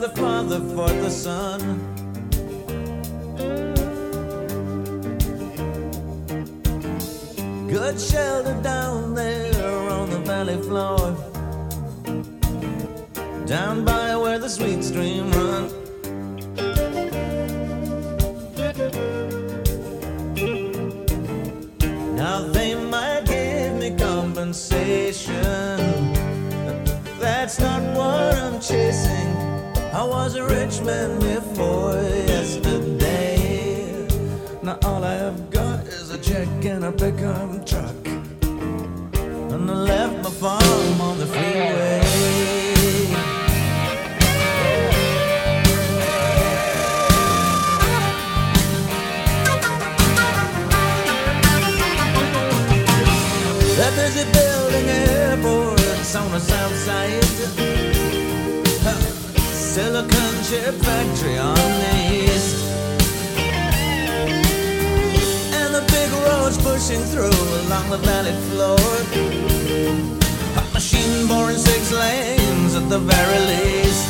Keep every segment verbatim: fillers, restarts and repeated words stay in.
the father for the son. Good shelter down there on the valley floor, down by where the sweet stream runs. Now they might give me compensation, that's not what I'm chasing. I was a rich man before yesterday. Now all I have got is a check and a pickup truck, and I left my farm on the freeway. They're busy building airports on the south side, Silicon chip factory on the east, and the big roads pushing through along the valley floor. A machine boring six lanes at the very least.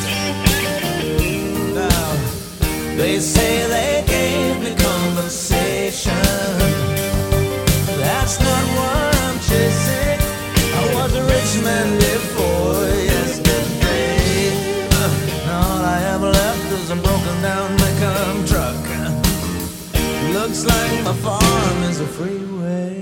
Now, they say they gave me compensation, that's not what I'm chasing. I was a rich man before yesterday. Uh, all I have left is a broken down pickup truck. Looks like my farm is a freeway.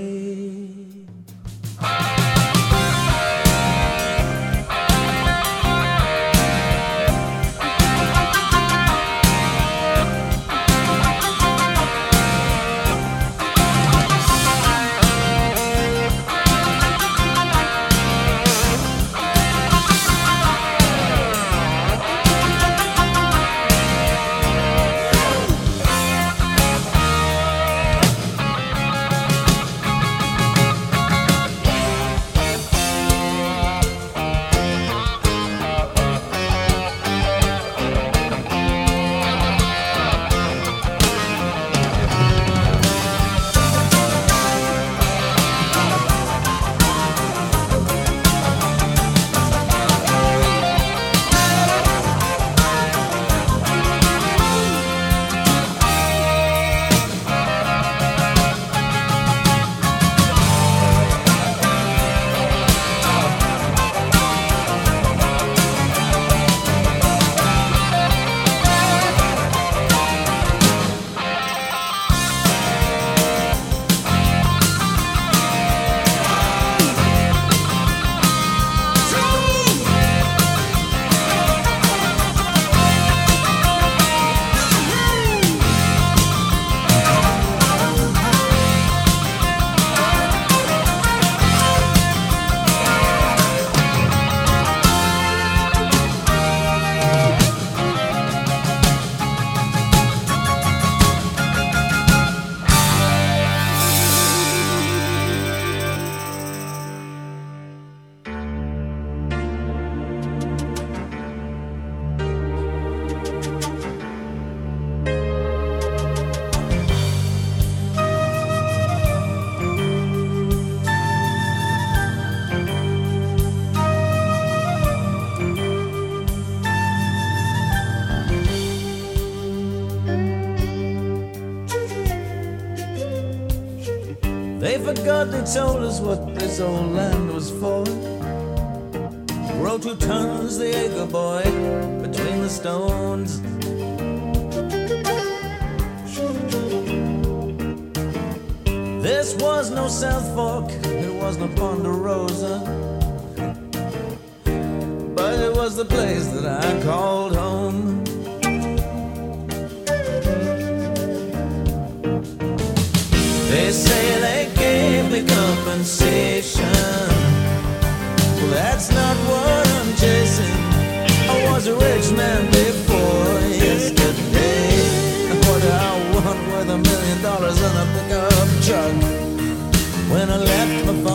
They forgot they told us what this old land was for. Grow two tons the acre, boy, between the stones. This was no South Fork, it was no Ponderosa, but it was the place that I called home. They say they gave me compensation, well, that's not what I'm chasing. I was a rich man before yesterday. What do I want with a million dollars and a pickup truck when I left my farm?